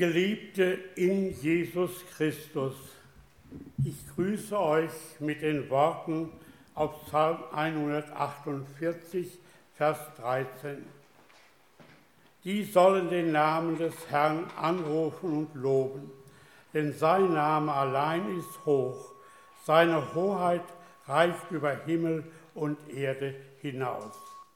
Geliebte in Jesus Christus, ich grüße euch mit den Worten aus Psalm 148, Vers 13. Die sollen den Namen des Herrn anrufen und loben, denn sein Name allein ist hoch, seine Hoheit reicht über Himmel und Erde hinaus.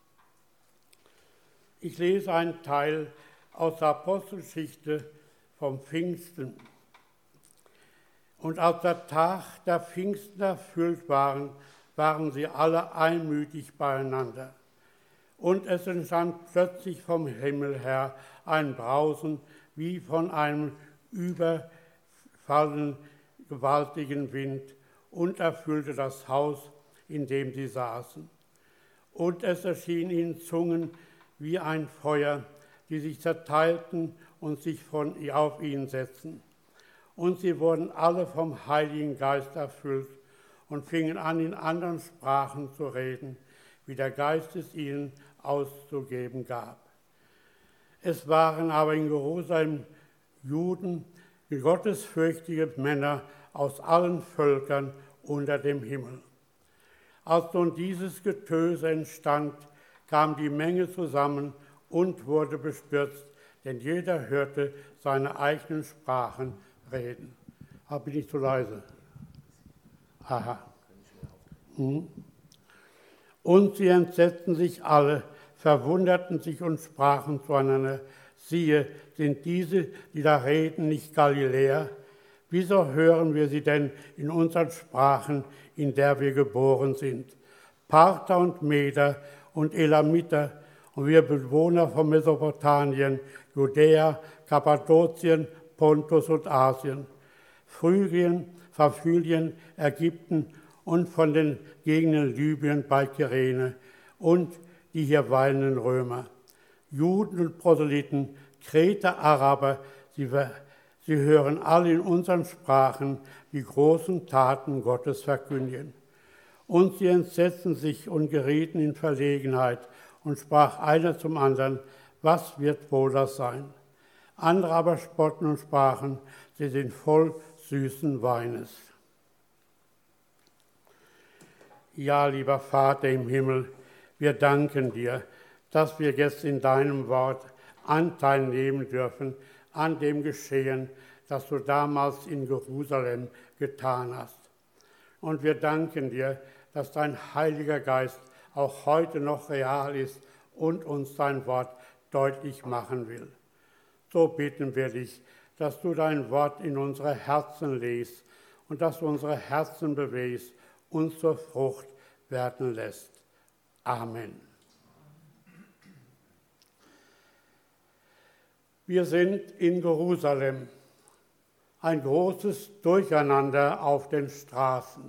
Ich lese einen Teil aus der Apostelgeschichte vom Pfingsten. Und als der Tag der Pfingsten erfüllt waren, waren sie alle einmütig beieinander. Und es entstand plötzlich vom Himmel her ein Brausen wie von einem überfallenen, gewaltigen Wind und erfüllte das Haus, in dem sie saßen. Und es erschien ihnen Zungen wie ein Feuer, die sich zerteilten und sich auf ihn setzten. Und sie wurden alle vom Heiligen Geist erfüllt und fingen an, in anderen Sprachen zu reden, wie der Geist es ihnen auszugeben gab. Es waren aber in Jerusalem Juden, gottesfürchtige Männer aus allen Völkern unter dem Himmel. Als nun dieses Getöse entstand, kam die Menge zusammen und wurde bestürzt, denn jeder hörte seine eigenen Sprachen reden. Bin ich zu leise? Aha. Und sie entsetzten sich alle, verwunderten sich und sprachen zueinander: Siehe, sind diese, die da reden, nicht Galiläer? Wieso hören wir sie denn in unseren Sprachen, in der wir geboren sind? Parther und Meder und Elamiter und wir Bewohner von Mesopotamien, Judäa, Kappadokien, Pontus und Asien, Phrygien, Pamphylien, Ägypten und von den Gegenden Libyen bei Kyrene und die hier weilenden Römer, Juden und Proselyten, Kreter, Araber, sie hören alle in unseren Sprachen die großen Taten Gottes verkündigen. Und sie entsetzten sich und gerieten in Verlegenheit und sprach einer zum anderen: Was wird wohl das sein? Andere aber spotten und sprachen: Sie sind voll süßen Weines. Ja, lieber Vater im Himmel, wir danken dir, dass wir jetzt in deinem Wort Anteil nehmen dürfen an dem Geschehen, das du damals in Jerusalem getan hast. Und wir danken dir, dass dein Heiliger Geist auch heute noch real ist und uns dein Wort deutlich machen will. So bitten wir dich, dass du dein Wort in unsere Herzen legst und dass du unsere Herzen bewegst und zur Frucht werden lässt. Amen. Wir sind in Jerusalem. Ein großes Durcheinander auf den Straßen.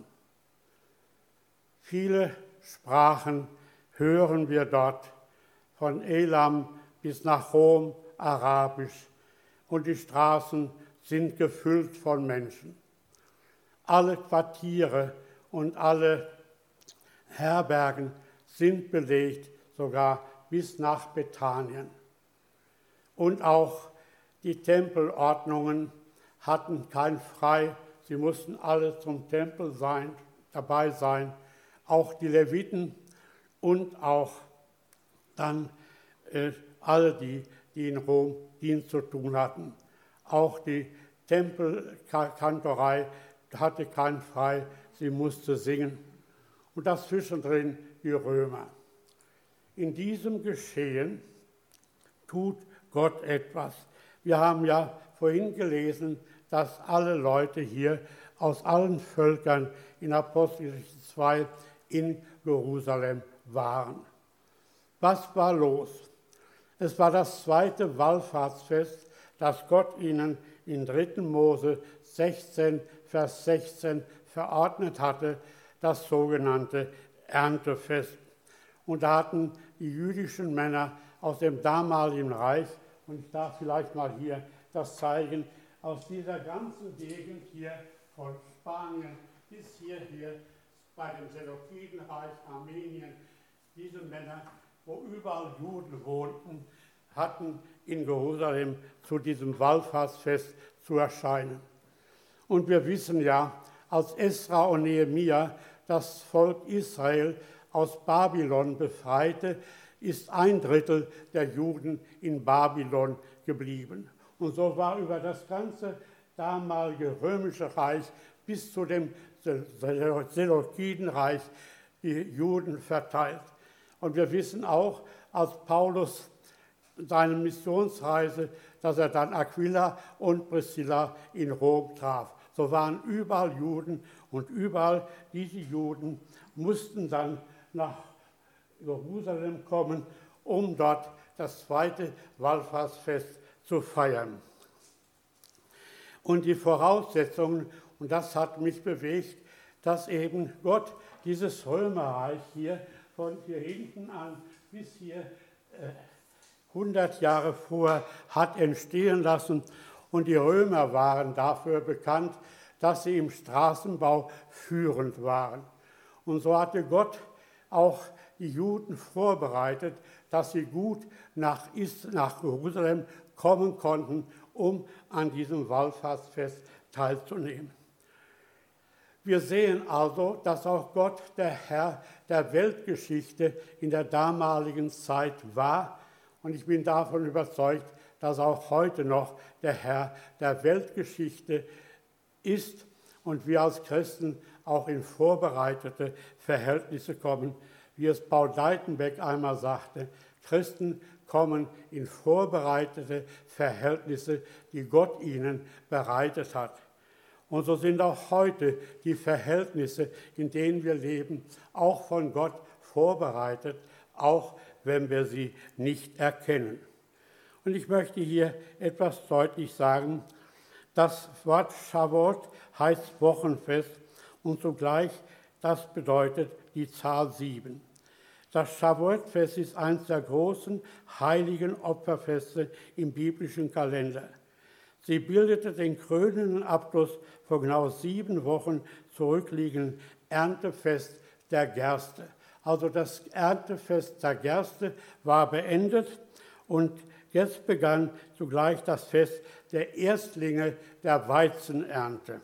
Viele Sprachen hören wir dort, von Elam bis nach Rom, Arabisch, und die Straßen sind gefüllt von Menschen. Alle Quartiere und alle Herbergen sind belegt, sogar bis nach Bethanien. Und auch die Tempelordnungen hatten kein Frei, sie mussten alle zum Tempel dabei sein, auch die Leviten und auch dann alle, die in Rom Dienst zu tun hatten. Auch die Tempelkantorei hatte kein Frei, sie musste singen. Und dazwischendrin die Römer. In diesem Geschehen tut Gott etwas. Wir haben ja vorhin gelesen, dass alle Leute hier aus allen Völkern in Apostelgeschichte 2 in Jerusalem waren. Was war los? Es war das zweite Wallfahrtsfest, das Gott ihnen in 3. Mose 16, Vers 16 verordnet hatte, das sogenannte Erntefest. Und da hatten die jüdischen Männer aus dem damaligen Reich, und ich darf vielleicht mal hier das zeigen, aus dieser ganzen Gegend hier von Spanien bis hier bei dem Seleukidenreich, Armenien, diese Männer, wo überall Juden wohnten, hatten in Jerusalem zu diesem Wallfahrtsfest zu erscheinen. Und wir wissen ja, als Esra und Nehemia das Volk Israel aus Babylon befreite, ist 1/3 der Juden in Babylon geblieben. Und so war über das ganze damalige römische Reich bis zu dem Seleukidenreich die Juden verteilt. Und wir wissen auch, als Paulus seine Missionsreise, dass er dann Aquila und Priscilla in Rom traf. So waren überall Juden und überall diese Juden mussten dann nach Jerusalem kommen, um dort das zweite Wallfahrtsfest zu feiern. Und die Voraussetzungen, und das hat mich bewegt, dass eben Gott dieses Römerreich hier von hier hinten an bis hier 100 Jahre vorher hat entstehen lassen. Und die Römer waren dafür bekannt, dass sie im Straßenbau führend waren. Und so hatte Gott auch die Juden vorbereitet, dass sie gut nach Jerusalem kommen konnten, um an diesem Wallfahrtsfest teilzunehmen. Wir sehen also, dass auch Gott der Herr der Weltgeschichte in der damaligen Zeit war. Und ich bin davon überzeugt, dass auch heute noch der Herr der Weltgeschichte ist und wir als Christen auch in vorbereitete Verhältnisse kommen. Wie es Paul Deitenbeck einmal sagte, Christen kommen in vorbereitete Verhältnisse, die Gott ihnen bereitet hat. Und so sind auch heute die Verhältnisse, in denen wir leben, auch von Gott vorbereitet, auch wenn wir sie nicht erkennen. Und ich möchte hier etwas deutlich sagen. Das Wort Shavuot heißt Wochenfest und zugleich das bedeutet die Zahl 7. Das Shavuot-Fest ist eines der großen heiligen Opferfeste im biblischen Kalender. Sie bildete den krönenden Abschluss vor genau 7 Wochen zurückliegenden Erntefest der Gerste. Also das Erntefest der Gerste war beendet und jetzt begann zugleich das Fest der Erstlinge der Weizenernte.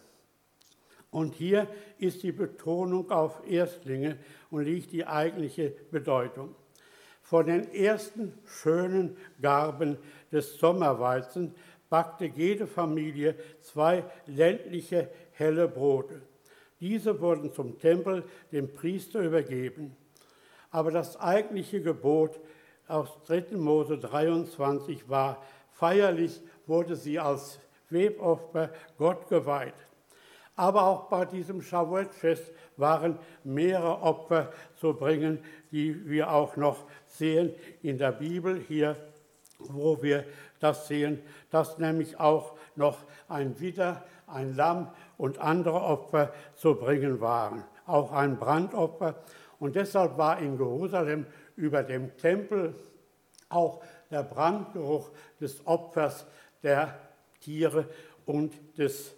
Und hier ist die Betonung auf Erstlinge und liegt die eigentliche Bedeutung. Von den ersten schönen Garben des Sommerweizens backte jede Familie 2 ländliche helle Brote. Diese wurden zum Tempel dem Priester übergeben. Aber das eigentliche Gebot aus 3. Mose 23 war, feierlich wurde sie als Webopfer Gott geweiht. Aber auch bei diesem Shavuot-Fest waren mehrere Opfer zu bringen, die wir auch noch sehen in der Bibel hier, wo wir das sehen, dass nämlich auch noch ein Widder, ein Lamm und andere Opfer zu bringen waren, auch ein Brandopfer. Und deshalb war in Jerusalem über dem Tempel auch der Brandgeruch des Opfers der Tiere und des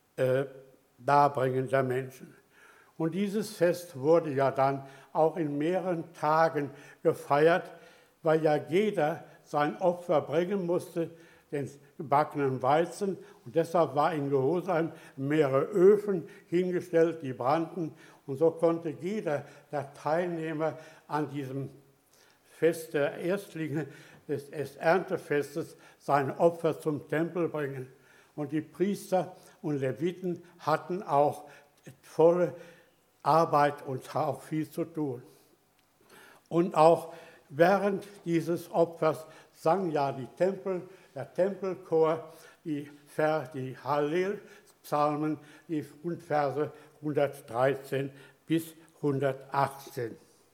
Darbringen der Menschen. Und dieses Fest wurde ja dann auch in mehreren Tagen gefeiert, weil ja jeder sein Opfer bringen musste, den gebackenen Weizen. Und deshalb war in Jerusalem mehrere Öfen hingestellt, die brannten. Und so konnte jeder der Teilnehmer an diesem Fest der Erstlinge des Erntefestes sein Opfer zum Tempel bringen. Und die Priester und Leviten hatten auch volle Arbeit und auch viel zu tun. Und auch während dieses Opfers sang ja der Tempelchor die Hallel-Psalmen, die Verse 113 bis 118.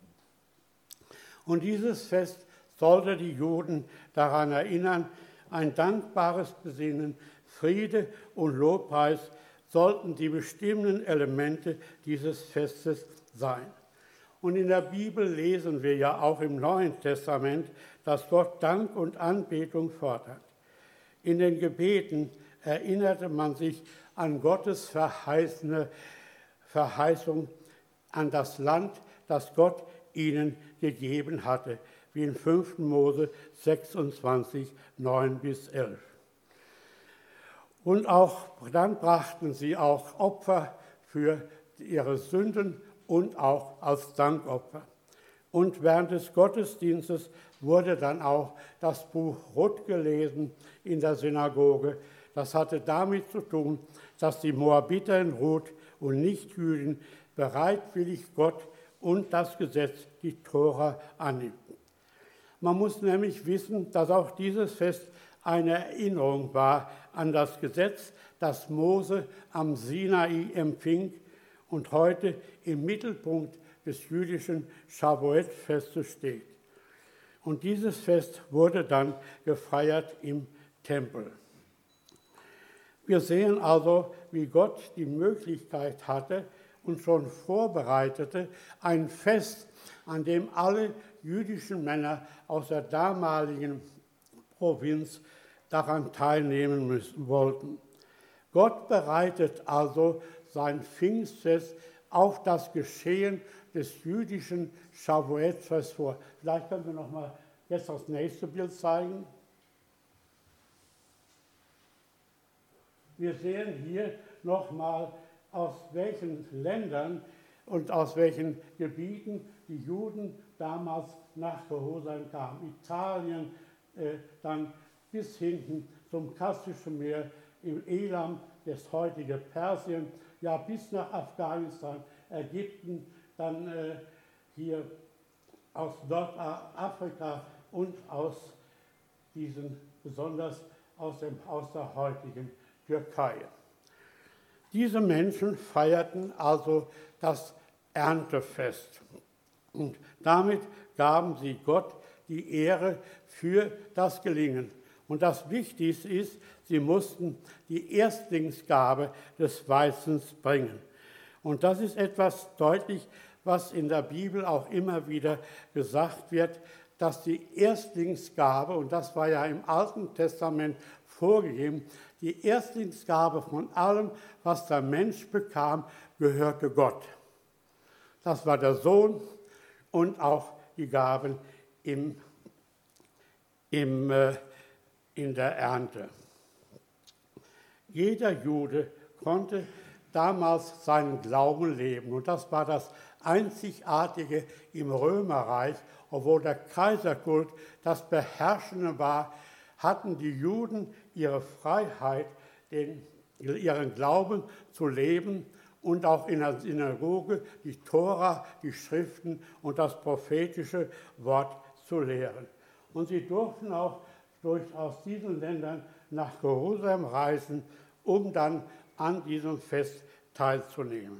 Und dieses Fest sollte die Juden daran erinnern, ein dankbares Besinnen, Friede und Lobpreis sollten die bestimmenden Elemente dieses Festes sein. Und in der Bibel lesen wir ja auch im Neuen Testament, dass Gott Dank und Anbetung fordert. In den Gebeten erinnerte man sich an Gottes Verheißung an das Land, das Gott ihnen gegeben hatte. wie in 5. Mose 26, 9-11. Und auch dann brachten sie auch Opfer für ihre Sünden und auch als Dankopfer. Und während des Gottesdienstes wurde dann auch das Buch Ruth gelesen in der Synagoge. Das hatte damit zu tun, dass die Moabiterin Ruth und Nichtjüden bereitwillig Gott und das Gesetz, die Tora, annimmten. Man muss nämlich wissen, dass auch dieses Fest eine Erinnerung war an das Gesetz, das Mose am Sinai empfing und heute im Mittelpunkt des jüdischen Shavuot-Festes steht. Und dieses Fest wurde dann gefeiert im Tempel. Wir sehen also, wie Gott die Möglichkeit hatte und schon vorbereitete, ein Fest, an dem alle jüdischen Männer aus der damaligen Provinz daran teilnehmen wollten. Gott bereitet also sein Pfingstfest auf das Geschehen des jüdischen Shavuot-Festes vor. Vielleicht können wir noch mal jetzt das nächste Bild zeigen. Wir sehen hier nochmal, aus welchen Ländern und aus welchen Gebieten die Juden damals nach Jerusalem kamen. Italien, dann bis hinten zum Kaspischen Meer, im Elam, das heutige Persien, ja bis nach Afghanistan, Ägypten, dann hier aus Nordafrika und aus diesen, besonders aus der heutigen Türkei. Diese Menschen feierten also das Erntefest und damit gaben sie Gott die Ehre für das Gelingen. Und das Wichtigste ist, sie mussten die Erstlingsgabe des Weizens bringen. Und das ist etwas deutlich, was in der Bibel auch immer wieder gesagt wird, dass die Erstlingsgabe, und das war ja im Alten Testament vorgegeben, die Erstlingsgabe von allem, was der Mensch bekam, gehörte Gott. Das war der Sohn und auch die Gaben in der Ernte. Jeder Jude konnte damals seinen Glauben leben. Und das war das Einzigartige im Römerreich. Obwohl der Kaiserkult das Beherrschende war, hatten die Juden ihre Freiheit, ihren Glauben zu leben und auch in der Synagoge die Tora, die Schriften und das prophetische Wort zu lehren. Und sie durften auch aus diesen Ländern nach Jerusalem reisen, um dann an diesem Fest teilzunehmen.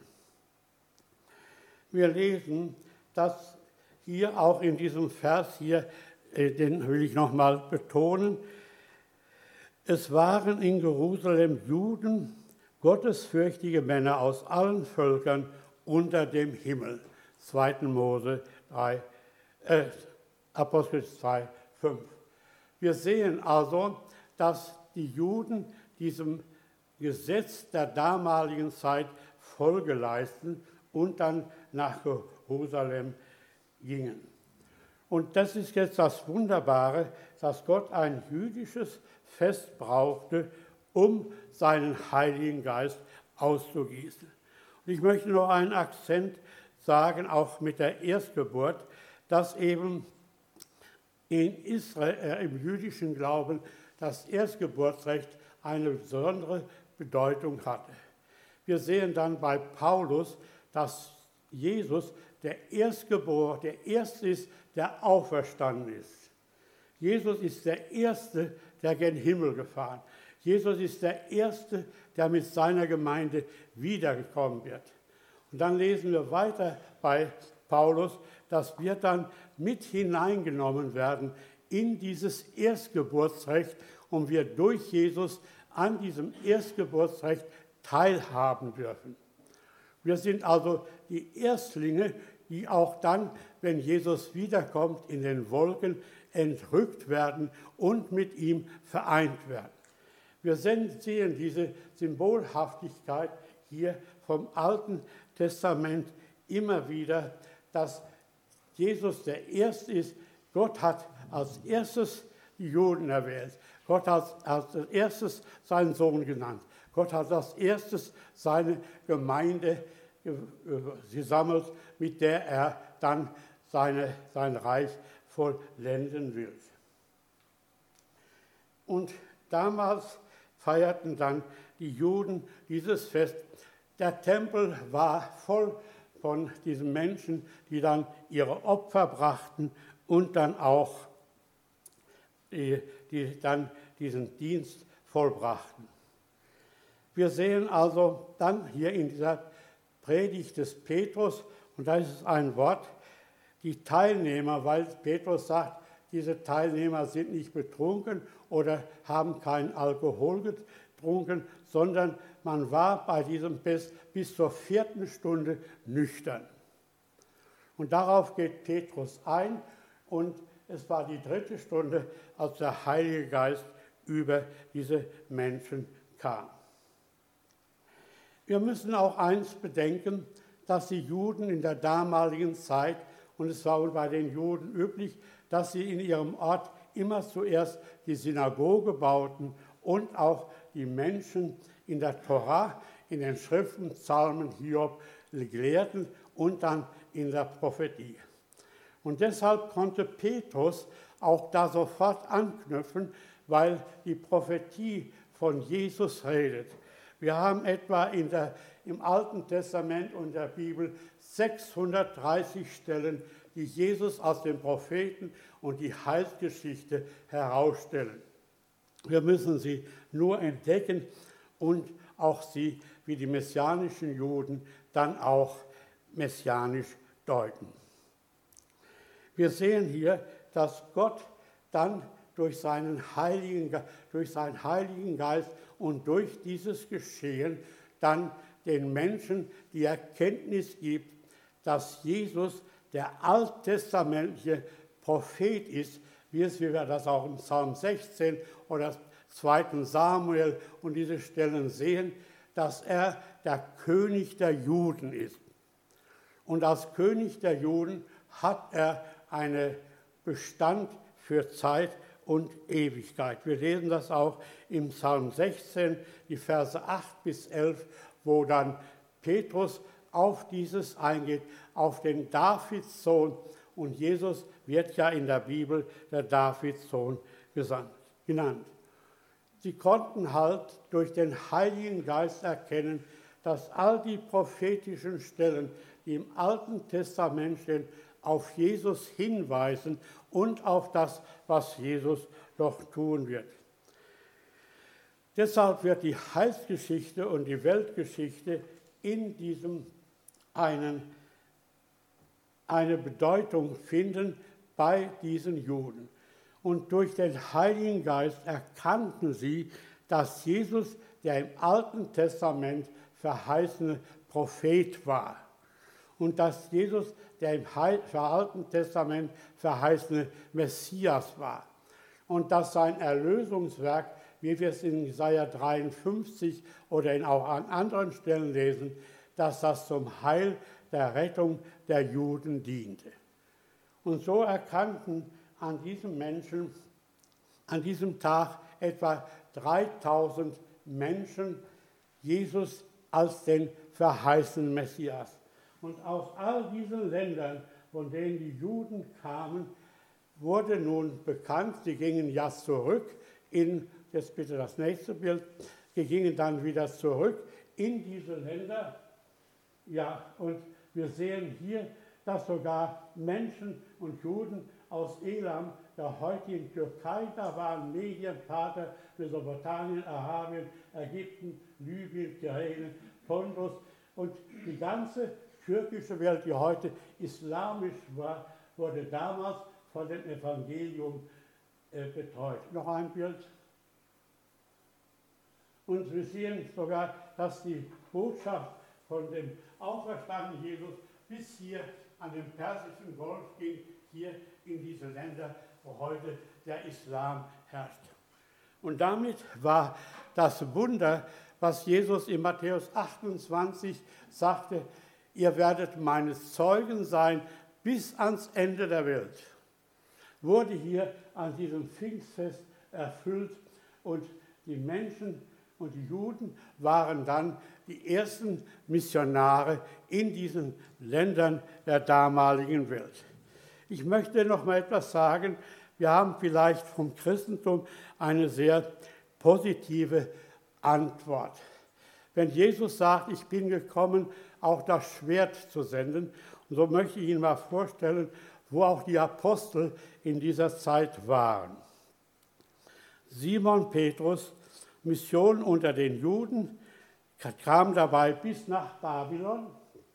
Wir lesen, dass hier auch in diesem Vers hier, den will ich nochmal betonen, es waren in Jerusalem Juden, gottesfürchtige Männer aus allen Völkern unter dem Himmel. 2. Mose 3, Apostel 2, 5. Wir sehen also, dass die Juden diesem Gesetz der damaligen Zeit Folge leisten und dann nach Jerusalem gingen. Und das ist jetzt das Wunderbare, dass Gott ein jüdisches Fest brauchte, um seinen Heiligen Geist auszugießen. Und ich möchte noch einen Akzent sagen, auch mit der Erstgeburt, dass eben in Israel, im jüdischen Glauben, das Erstgeburtsrecht eine besondere Bedeutung hatte. Wir sehen dann bei Paulus, dass Jesus der Erstgeborene, der Erste ist, der auferstanden ist. Jesus ist der Erste, der gen Himmel gefahren. Jesus ist der Erste, der mit seiner Gemeinde wiedergekommen wird. Und dann lesen wir weiter bei Paulus, dass wir dann mit hineingenommen werden in dieses Erstgeburtsrecht und wir durch Jesus an diesem Erstgeburtsrecht teilhaben dürfen. Wir sind also die Erstlinge, die auch dann, wenn Jesus wiederkommt, in den Wolken entrückt werden und mit ihm vereint werden. Wir sehen diese Symbolhaftigkeit hier vom Alten Testament immer wieder, dass Jesus der Erste ist, Gott hat als erstes die Juden erwählt. Gott hat als erstes seinen Sohn genannt. Gott hat als erstes seine Gemeinde gesammelt, mit der er dann sein Reich vollenden will. Und damals feierten dann die Juden dieses Fest. Der Tempel war voll von diesen Menschen, die dann ihre Opfer brachten und dann auch die dann diesen Dienst vollbrachten. Wir sehen also dann hier in dieser Predigt des Petrus, und da ist es ein Wort, die Teilnehmer, weil Petrus sagt, diese Teilnehmer sind nicht betrunken oder haben keinen Alkohol getrunken, sondern man war bei diesem Fest bis zur 4. Stunde nüchtern. Und darauf geht Petrus ein und es war die 3. Stunde, als der Heilige Geist über diese Menschen kam. Wir müssen auch eins bedenken, dass die Juden in der damaligen Zeit, und es war bei den Juden üblich, dass sie in ihrem Ort immer zuerst die Synagoge bauten und auch die Menschen in der Tora, in den Schriften, Psalmen, Hiob lehrten und dann in der Prophetie. Und deshalb konnte Petrus auch da sofort anknüpfen, weil die Prophetie von Jesus redet. Wir haben etwa im Alten Testament und der Bibel 630 Stellen, die Jesus aus den Propheten und die Heilsgeschichte herausstellen. Wir müssen sie nur entdecken und auch sie, wie die messianischen Juden, dann auch messianisch deuten. Wir sehen hier, dass Gott dann durch seinen Heiligen Geist und durch dieses Geschehen dann den Menschen die Erkenntnis gibt, dass Jesus der alttestamentliche Prophet ist, wie wir das auch im Psalm 16 oder 2. Samuel und diese Stellen sehen, dass er der König der Juden ist. Und als König der Juden hat er einen Bestand für Zeit und Ewigkeit. Wir lesen das auch im Psalm 16, die Verse 8 bis 11, wo dann Petrus auf dieses eingeht, auf den Davidssohn. Und Jesus wird ja in der Bibel der Davidssohn genannt. Sie konnten halt durch den Heiligen Geist erkennen, dass all die prophetischen Stellen, die im Alten Testament stehen, auf Jesus hinweisen und auf das, was Jesus noch tun wird. Deshalb wird die Heilsgeschichte und die Weltgeschichte in diesem eine Bedeutung finden bei diesen Juden. Und durch den Heiligen Geist erkannten sie, dass Jesus der im Alten Testament verheißene Prophet war. Und dass Jesus der im Alten Testament verheißene Messias war. Und dass sein Erlösungswerk, wie wir es in Jesaja 53 oder auch an anderen Stellen lesen, dass das zum Heil der Rettung der Juden diente. Und so erkannten an diesem Menschen, an diesem Tag etwa 3000 Menschen Jesus als den verheißenen Messias. Und aus all diesen Ländern, von denen die Juden kamen, wurde nun bekannt, sie gingen ja zurück jetzt bitte das nächste Bild, sie gingen dann wieder zurück in diese Länder. Ja, und wir sehen hier, dass sogar Menschen und Juden aus Elam, der heutigen Türkei, da waren Medien, Parther, Mesopotamien, Arabien, Ägypten, Libyen, Kyrene, Pontus und die ganze türkische Welt, die heute islamisch war, wurde damals von dem Evangelium betreut. Noch ein Bild. Und wir sehen sogar, dass die Botschaft von dem auferstandenen Jesus bis hier an den Persischen Golf ging, hier in diese Länder, wo heute der Islam herrscht. Und damit war das Wunder, was Jesus in Matthäus 28 sagte, ihr werdet meine Zeugen sein bis ans Ende der Welt. wurde hier an diesem Pfingstfest erfüllt und die Menschen und die Juden waren dann die ersten Missionare in diesen Ländern der damaligen Welt. Ich möchte noch mal etwas sagen. Wir haben vielleicht vom Christentum eine sehr positive Antwort. Wenn Jesus sagt, ich bin gekommen, auch das Schwert zu senden, und so möchte ich Ihnen mal vorstellen, wo auch die Apostel in dieser Zeit waren. Simon Petrus, Mission unter den Juden, kam dabei bis nach Babylon.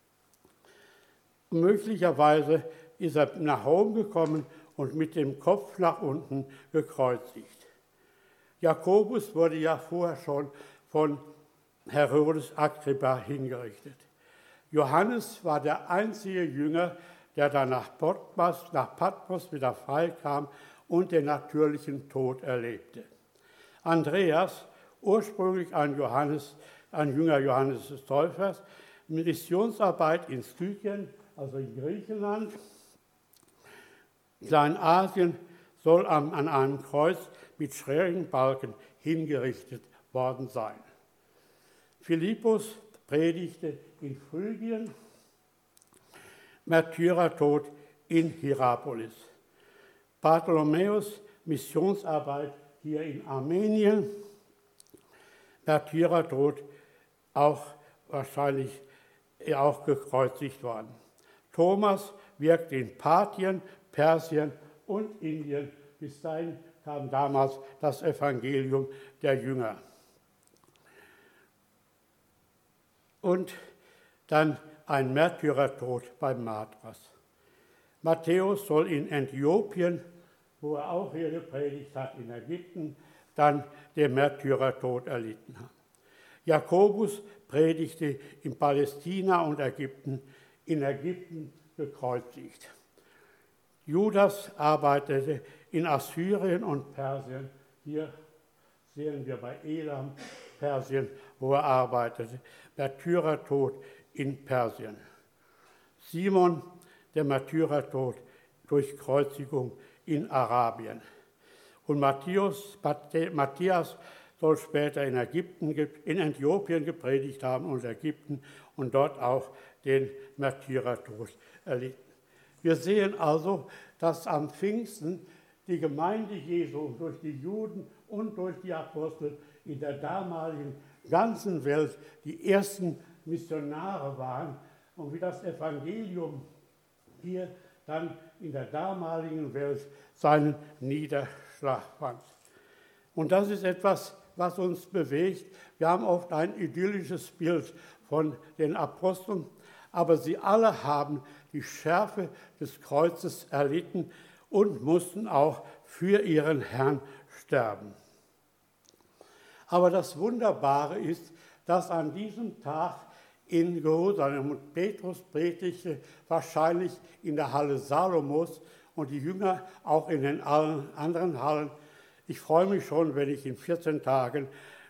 Möglicherweise ist er nach Rom gekommen und mit dem Kopf nach unten gekreuzigt. Jakobus wurde ja vorher schon von Herodes Agrippa hingerichtet. Johannes war der einzige Jünger, der dann nach Patmos wieder freikam und den natürlichen Tod erlebte. Andreas, ursprünglich ein Jünger Johannes des Täufers, Missionsarbeit in Stykien, also in Griechenland, Kleinasien, soll an einem Kreuz mit schrägen Balken hingerichtet worden sein. Philippus predigte in Phrygien, Märtyrertod in Hierapolis. Bartholomäus, Missionsarbeit hier in Armenien, Märtyrertod auch wahrscheinlich auch gekreuzigt worden. Thomas wirkte in Parthien, Persien und Indien. Bis dahin kam damals das Evangelium der Jünger. Und dann ein Märtyrertod beim Matras. Matthäus soll in Äthiopien, wo er auch hier gepredigt hat, in Ägypten, dann den Märtyrertod erlitten haben. Jakobus predigte in Palästina und Ägypten, in Ägypten gekreuzigt. Judas arbeitete in Assyrien und Persien. Hier sehen wir bei Elam, Persien, wo er arbeitete. Märtyrertod in Persien. Simon, der Märtyrertod durch Kreuzigung in Arabien. Und Matthias soll später in Äthiopien gepredigt haben und Ägypten und dort auch den Märtyrertod erlitten. Wir sehen also, dass am Pfingsten die Gemeinde Jesu durch die Juden und durch die Apostel in der damaligen ganzen Welt die ersten Missionare waren und wie das Evangelium hier dann in der damaligen Welt seinen Niederschlag fand. Und das ist etwas, was uns bewegt. Wir haben oft ein idyllisches Bild von den Aposteln, aber sie alle haben die Schärfe des Kreuzes erlitten und mussten auch für ihren Herrn sterben. Aber das Wunderbare ist, dass an diesem Tag in Jerusalem, und Petrus predigte wahrscheinlich in der Halle Salomos und die Jünger auch in den anderen Hallen. Ich freue mich schon, wenn ich in 14 Tagen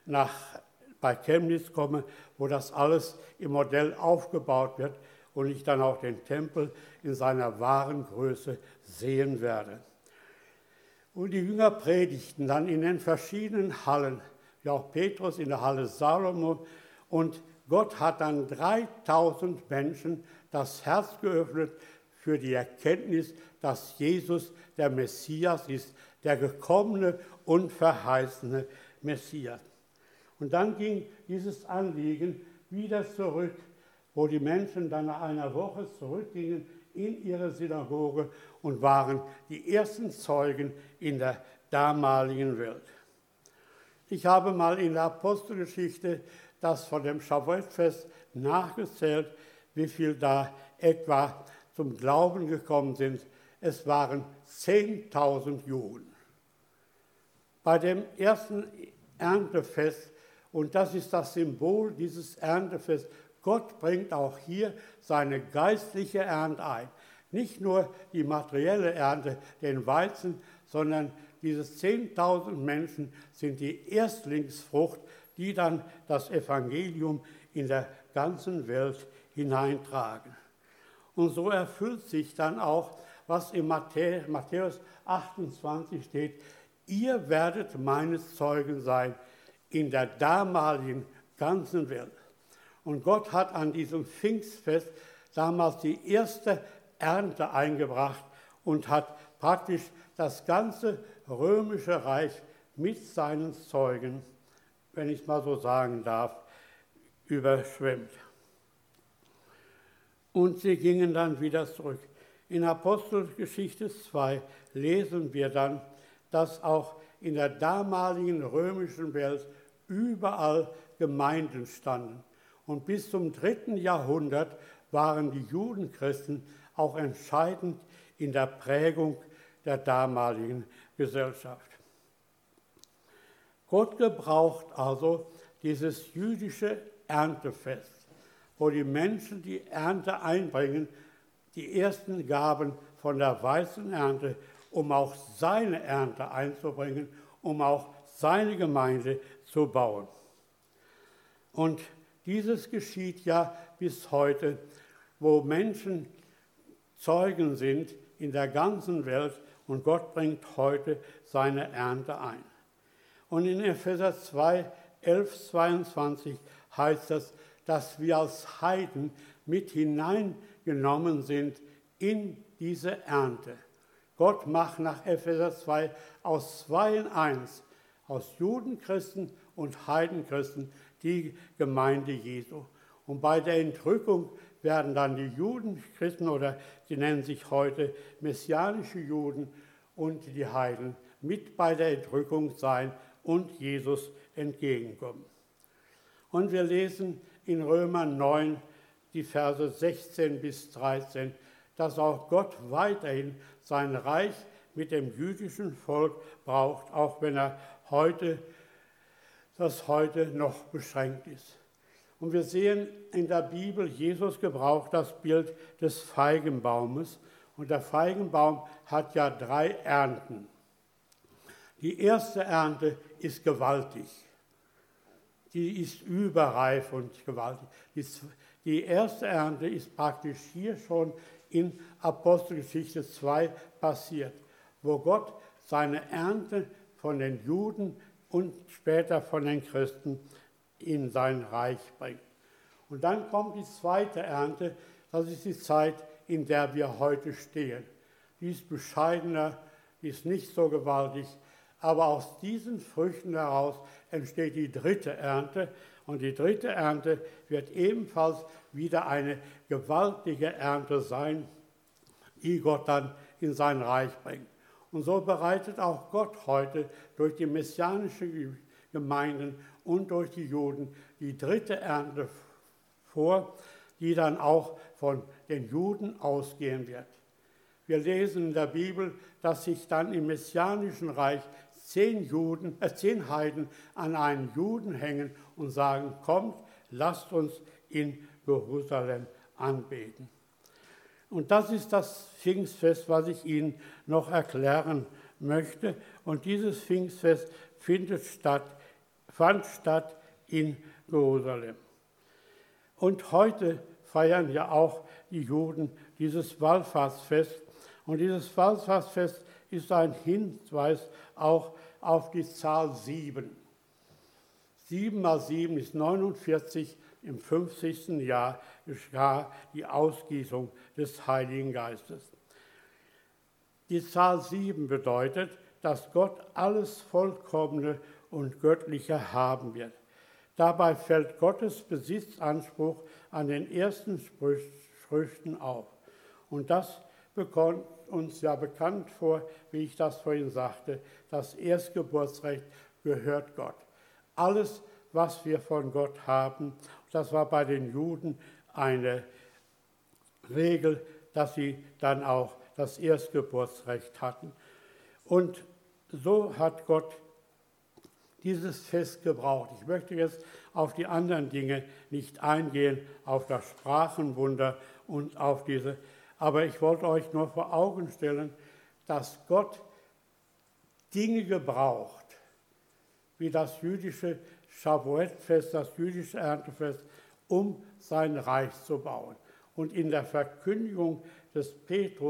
bei Chemnitz komme, wo das alles im Modell aufgebaut wird und ich dann auch den Tempel in seiner wahren Größe sehen werde. Und die Jünger predigten dann in den verschiedenen Hallen, wie auch Petrus in der Halle Salomo, und Gott hat dann 3000 Menschen das Herz geöffnet für die Erkenntnis, dass Jesus der Messias ist, der gekommene und verheißene Messias. Und dann ging dieses Anliegen wieder zurück, wo die Menschen dann nach einer Woche zurückgingen in ihre Synagoge und waren die ersten Zeugen in der damaligen Welt. Ich habe mal in der Apostelgeschichte das von dem Shavuot-Fest nachgezählt, wie viel da etwa zum Glauben gekommen sind. Es waren 10.000 Juden. Bei dem ersten Erntefest, und das ist das Symbol dieses Erntefests, Gott bringt auch hier seine geistliche Ernte ein. Nicht nur die materielle Ernte, den Weizen, sondern diese 10.000 Menschen sind die Erstlingsfrucht, die dann das Evangelium in der ganzen Welt hineintragen. Und so erfüllt sich dann auch, was in Matthäus 28 steht: Ihr werdet meine Zeugen sein in der damaligen ganzen Welt. Und Gott hat an diesem Pfingstfest damals die erste Ernte eingebracht und hat praktisch das ganze römische Reich mit seinen Zeugen, wenn ich es mal so sagen darf, überschwemmt. Und sie gingen dann wieder zurück. In Apostelgeschichte 2 lesen wir dann, dass auch in der damaligen römischen Welt überall Gemeinden standen. Und bis zum 3. Jahrhundert waren die Judenchristen auch entscheidend in der Prägung der damaligen Gesellschaft. Gott gebraucht also dieses jüdische Erntefest, wo die Menschen die Ernte einbringen, die ersten Gaben von der weißen Ernte, um auch seine Ernte einzubringen, um auch seine Gemeinde zu bauen. Und dieses geschieht ja bis heute, wo Menschen Zeugen sind in der ganzen Welt und Gott bringt heute seine Ernte ein. Und in Epheser 2, 11, 22 heißt es, dass wir als Heiden mit hineingenommen sind in diese Ernte. Gott macht nach Epheser 2 aus 2 in 1, aus Judenchristen und Heidenchristen, die Gemeinde Jesu. Und bei der Entrückung werden dann die Judenchristen, oder sie nennen sich heute messianische Juden, und die Heiden mit bei der Entrückung sein und Jesus entgegenkommen. Und wir lesen in Römer 9 die Verse 16 bis 13, dass auch Gott weiterhin sein Reich mit dem jüdischen Volk braucht, auch wenn er heute noch beschränkt ist. Und wir sehen in der Bibel, Jesus gebraucht das Bild des Feigenbaumes. Und der Feigenbaum hat ja 3 Ernten. Die erste Ernte ist gewaltig. Die ist überreif und gewaltig. Die erste Ernte ist praktisch hier schon in Apostelgeschichte 2 passiert, wo Gott seine Ernte von den Juden und später von den Christen in sein Reich bringt. Und dann kommt die zweite Ernte, das ist die Zeit, in der wir heute stehen. Die ist bescheidener, die ist nicht so gewaltig, aber aus diesen Früchten heraus entsteht die dritte Ernte. Und die dritte Ernte wird ebenfalls wieder eine gewaltige Ernte sein, die Gott dann in sein Reich bringt. Und so bereitet auch Gott heute durch die messianischen Gemeinden und durch die Juden die dritte Ernte vor, die dann auch von den Juden ausgehen wird. Wir lesen in der Bibel, dass sich dann im messianischen Reich 10 Heiden an einen Juden hängen und sagen: Kommt, lasst uns in Jerusalem anbeten. Und das ist das Pfingstfest, was ich Ihnen noch erklären möchte. Und dieses Pfingstfest fand statt in Jerusalem. Und heute feiern ja auch die Juden dieses Wallfahrtsfest. Und dieses Wallfahrtsfest ist ein Hinweis auch auf die Zahl 7. 7 mal 7 ist 49. Im 50. Jahr geschah die Ausgießung des Heiligen Geistes. Die Zahl 7 bedeutet, dass Gott alles Vollkommene und Göttliche haben wird. Dabei fällt Gottes Besitzanspruch an den ersten Früchten auf. Und das bekommt uns ja bekannt vor, wie ich das vorhin sagte, das Erstgeburtsrecht gehört Gott. Alles, was wir von Gott haben, das war bei den Juden eine Regel, dass sie dann auch das Erstgeburtsrecht hatten. Und so hat Gott dieses Fest gebraucht. Ich möchte jetzt auf die anderen Dinge nicht eingehen, auf das Sprachenwunder und auf diese, aber ich wollte euch nur vor Augen stellen, dass Gott Dinge gebraucht, wie das jüdische Shavuot-Fest, das jüdische Erntefest, um sein Reich zu bauen. Und in der Verkündigung des Petrus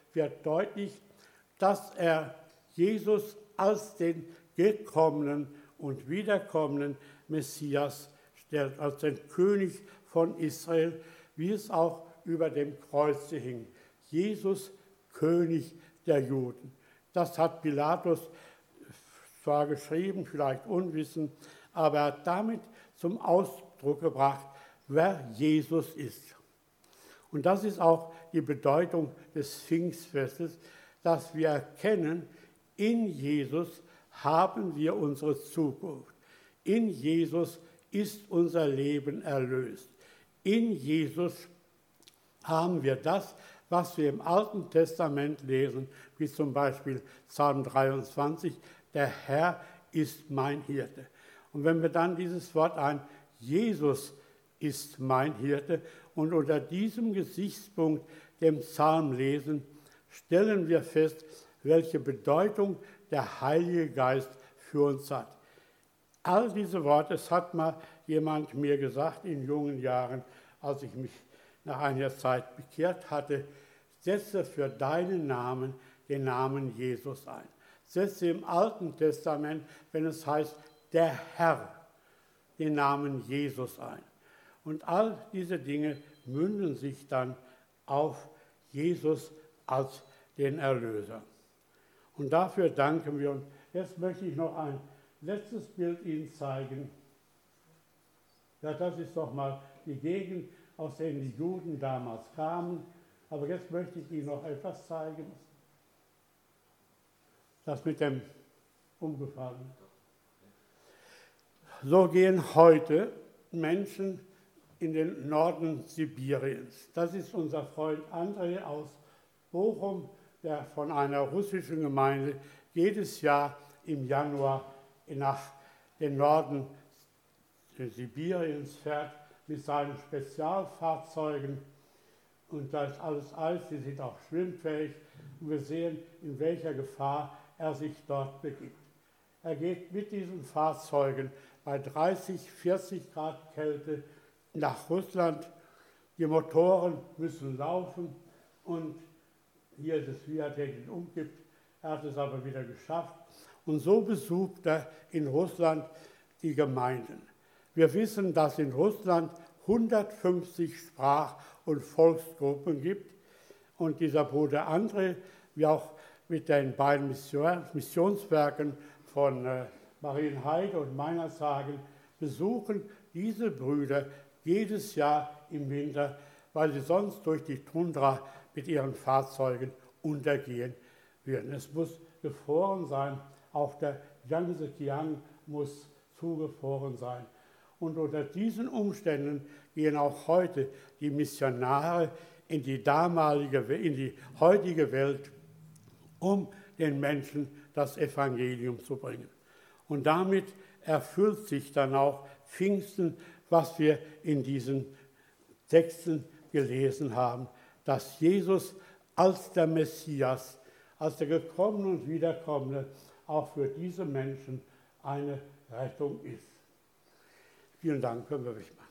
wird deutlich, dass er Jesus als den gekommenen und wiederkommenen Messias stellt, als den König von Israel, wie es auch über dem Kreuze hing. Jesus, König der Juden. Das hat Pilatus zwar geschrieben, vielleicht unwissend, aber er hat damit zum Ausdruck gebracht, wer Jesus ist. Und das ist auch die Bedeutung des Pfingstfestes, dass wir erkennen, in Jesus haben wir unsere Zukunft. In Jesus ist unser Leben erlöst. In Jesus haben wir das, was wir im Alten Testament lesen, wie zum Beispiel Psalm 23, der Herr ist mein Hirte. Und wenn wir dann dieses Wort Jesus ist mein Hirte und unter diesem Gesichtspunkt den Psalm lesen, stellen wir fest, welche Bedeutung der Heilige Geist für uns hat. All diese Worte, es hat mal jemand mir gesagt in jungen Jahren, als ich mich nach einiger Zeit bekehrt hatte, setze für deinen Namen den Namen Jesus ein. Setze im Alten Testament, wenn es heißt, der Herr, den Namen Jesus ein. Und all diese Dinge münden sich dann auf Jesus als den Erlöser. Und dafür danken wir. Und jetzt möchte ich noch ein letztes Bild Ihnen zeigen. Ja, das ist doch mal die Gegend, aus der die Juden damals kamen. Aber jetzt möchte ich Ihnen noch etwas zeigen. Das mit dem Umgefallenen. So gehen heute Menschen in den Norden Sibiriens. Das ist unser Freund André aus Bochum, der von einer russischen Gemeinde jedes Jahr im Januar nach den Norden Sibiriens fährt mit seinen Spezialfahrzeugen. Und da ist alles Eis, sie sind auch schwimmfähig. Und wir sehen, in welcher Gefahr er sich dort begibt. Er geht mit diesen Fahrzeugen bei 30, 40 Grad Kälte nach Russland. Die Motoren müssen laufen und hier ist es, wie er den umgibt. Er hat es aber wieder geschafft. Und so besucht er in Russland die Gemeinden. Wir wissen, dass in Russland 150 Sprach- und Volksgruppen gibt. Und dieser Bruder André, wie auch mit den beiden Missionswerken von Marienheide und Meinershagen, besuchen diese Brüder jedes Jahr im Winter, weil sie sonst durch die Tundra mit ihren Fahrzeugen untergehen würden. Es muss gefroren sein, auch der Yangtze-Kiang muss zugefroren sein. Und unter diesen Umständen gehen auch heute die Missionare in die heutige Welt, um den Menschen das Evangelium zu bringen. Und damit erfüllt sich dann auch Pfingsten, was wir in diesen Texten gelesen haben, dass Jesus als der Messias, als der Gekommene und Wiederkommene auch für diese Menschen eine Rettung ist. Vielen Dank, können wir machen.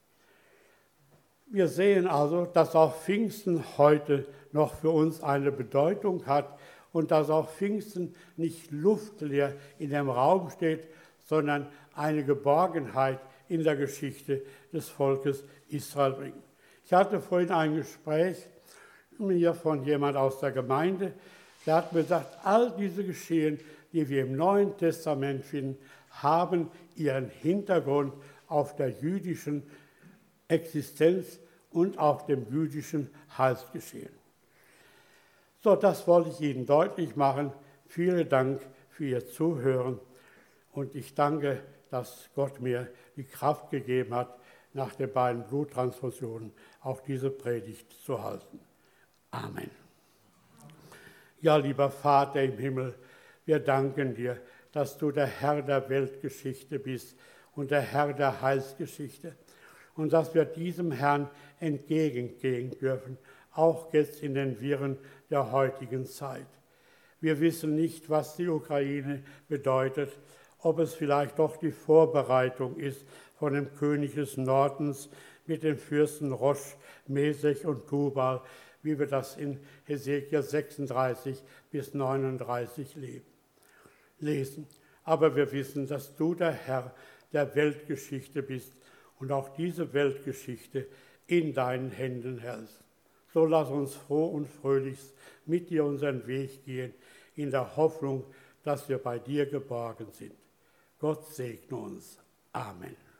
Wir sehen also, dass auch Pfingsten heute noch für uns eine Bedeutung hat und dass auch Pfingsten nicht luftleer in dem Raum steht, sondern eine Geborgenheit in der Geschichte des Volkes Israel bringt. Ich hatte vorhin ein Gespräch hier von jemand aus der Gemeinde, der hat mir gesagt, all diese Geschehen, die wir im Neuen Testament finden, haben ihren Hintergrund auf der jüdischen Existenz und auf dem jüdischen Heilsgeschehen. So, das wollte ich Ihnen deutlich machen. Vielen Dank für Ihr Zuhören und ich danke, dass Gott mir die Kraft gegeben hat, nach den beiden Bluttransfusionen auch diese Predigt zu halten. Amen. Ja, lieber Vater im Himmel, wir danken dir, dass du der Herr der Weltgeschichte bist und der Herr der Heilsgeschichte und dass wir diesem Herrn entgegengehen dürfen, auch jetzt in den Wirren der heutigen Zeit. Wir wissen nicht, was die Ukraine bedeutet, ob es vielleicht doch die Vorbereitung ist von dem König des Nordens mit den Fürsten Rosch, Mesech und Tubal, wie wir das in Hesekiel 36 bis 39 lesen. Aber wir wissen, dass du der Herr der Weltgeschichte bist und auch diese Weltgeschichte in deinen Händen hältst. So lass uns froh und fröhlich mit dir unseren Weg gehen, in der Hoffnung, dass wir bei dir geborgen sind. Gott segne uns. Amen.